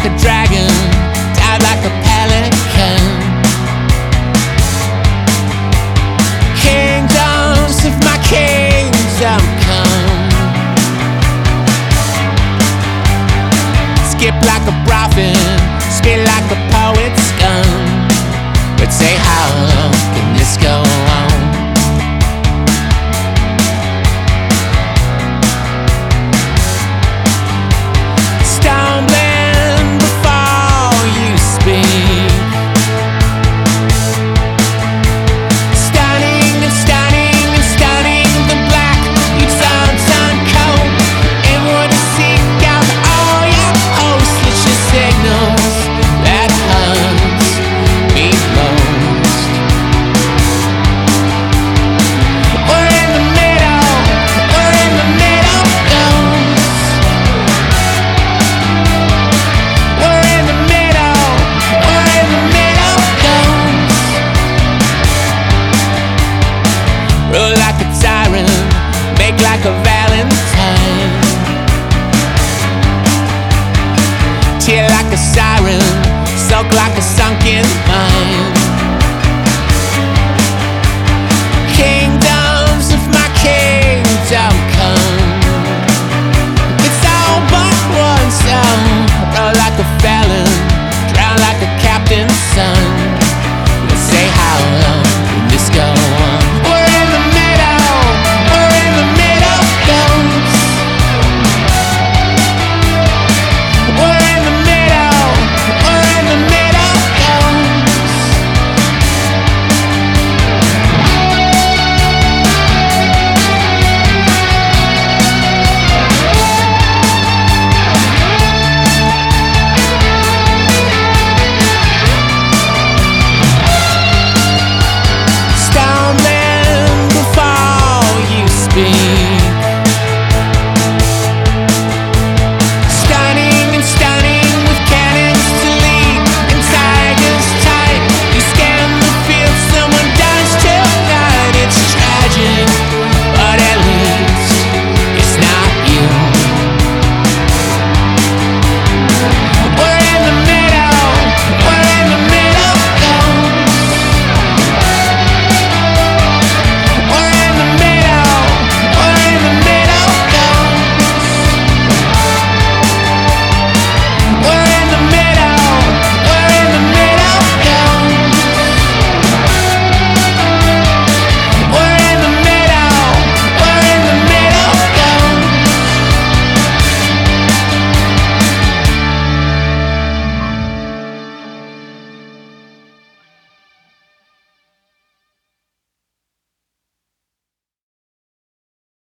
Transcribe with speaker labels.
Speaker 1: like a dragon, dive like a pelican. Kingdoms of my kingdom come. Skip like a prophet, spit like a poet's gun. But say, how can this go on? Stumbling before you speak, stunning and stunning and stunning the black. You turn cold and would seek out all your hostage signals that hunts me most. We're in the middle, ghosts. We're in the middle, ghosts. Rule like a tyrant, make like a valentine. Tear like a siren, soak like a sunken mine.